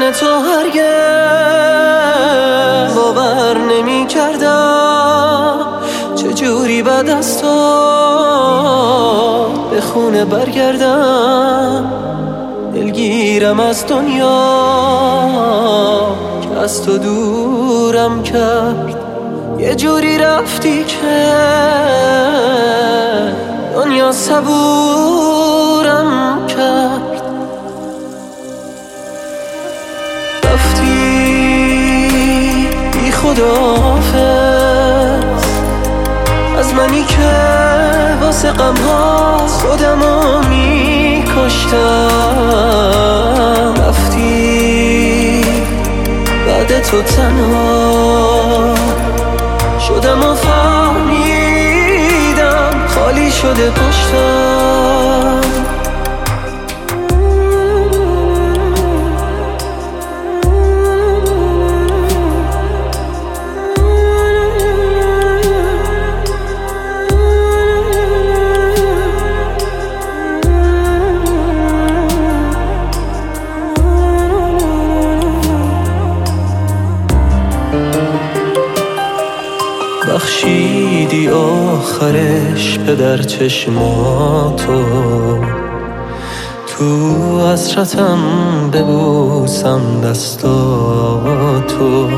من تو هرگز باور نمی کردم چجوری بعد از تو به خونه برگردم. دلگیرم از دنیا که از تو دورم کرد، یه جوری رفتی که دنیا صبورم کرد. رفتی بی خداحافظ از منی که واسه غم‌ها خودمو می‌کشتم. رفتی بعد تو تنها شدم و فهمیدم خالی شده پشتم. بخشیدی آخرش پدر چشماتو، تو حسرتم ببوسم دستاتو.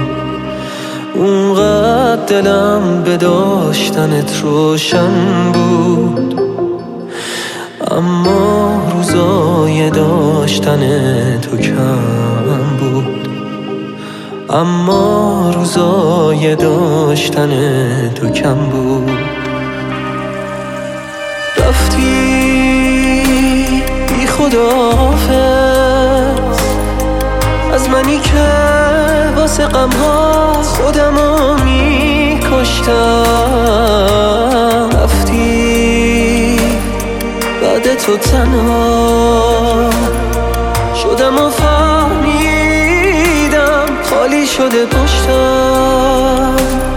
اونقدر دلم به داشتنت روشن بود، اما روزای داشتن تو کم بود. اما روزای داشتن تو کم بود. رفتی بی خداحافظ از منی که واسه غم‌ها خودمو می‌کشتم. رفتی بعد تو تنها شدم و خالی شده پشتم.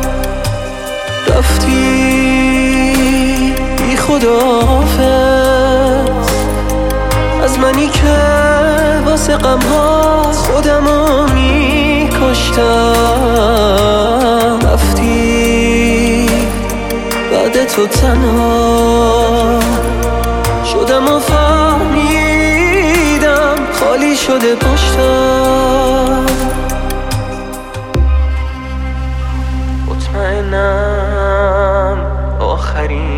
رفتی بی خداحافظ از منی که واسه غم‌ها خودمو می‌کشتم. رفتی بعد تو تنها شدم و فهمیدم خالی شده پشتم. مطمئنم آخرین